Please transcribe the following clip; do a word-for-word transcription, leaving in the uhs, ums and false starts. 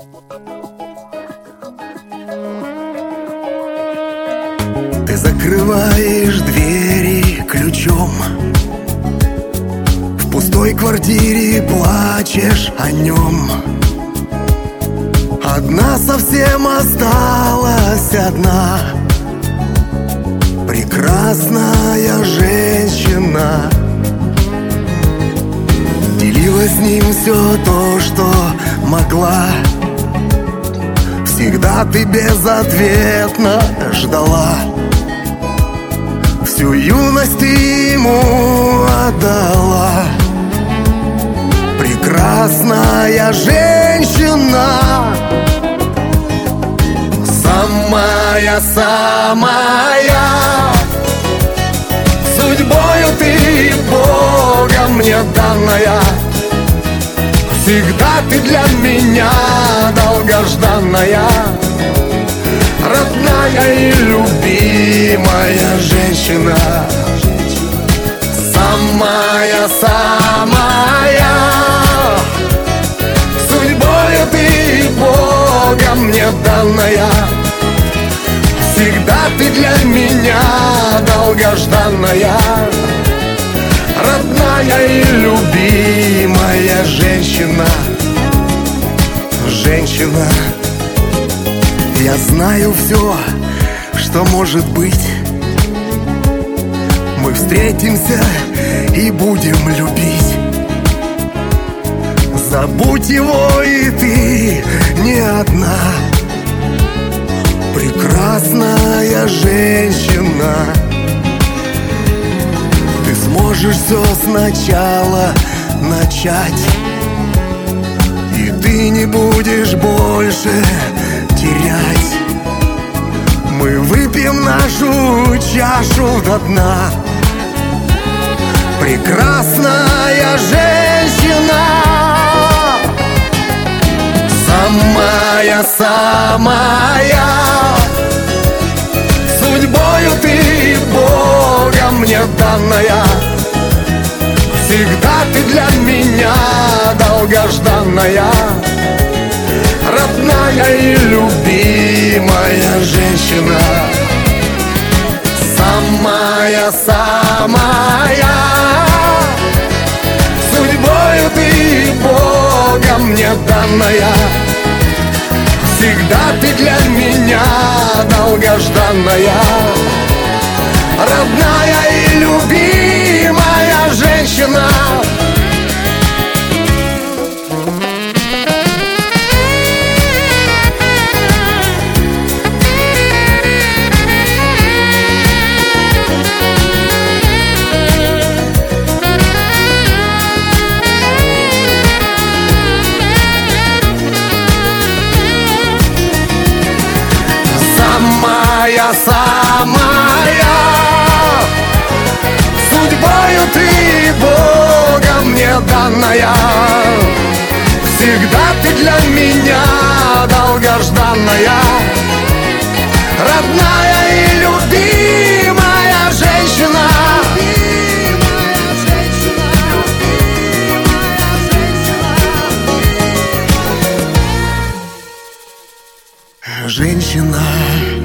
Ты закрываешь двери ключом, в пустой квартире плачешь о нем. Одна совсем осталась одна, прекрасная женщина. Делила с ним все то, что могла. Всегда ты безответно ждала. Всю юность ты ему отдала. Прекрасная женщина, самая-самая. Судьбою ты Богом мне данная. Всегда ты для меня долгожданная, родная и любимая женщина, самая-самая. Судьбою ты Богом мне данная. Всегда ты для меня долгожданная, родная и любимая женщина. Женщина, я знаю все, что может быть. Мы встретимся и будем любить. Забудь его, и ты не одна. Прекрасная женщина, ты сможешь все сначала начать, и ты не будешь больше терять. Мы выпьем нашу чашу до дна. Прекрасная женщина, самая-самая. Судьбою ты Богом мне данная. Всегда ты для меня долгожданная, родная и любимая женщина, самая-самая. Судьбою ты Богом мне данная. Всегда ты для меня долгожданная, родная и любимая женщина. Самая-самая. Судьбою ты Богом мне данная. Всегда ты для меня долгожданная, родная и любимая женщина. Женщина,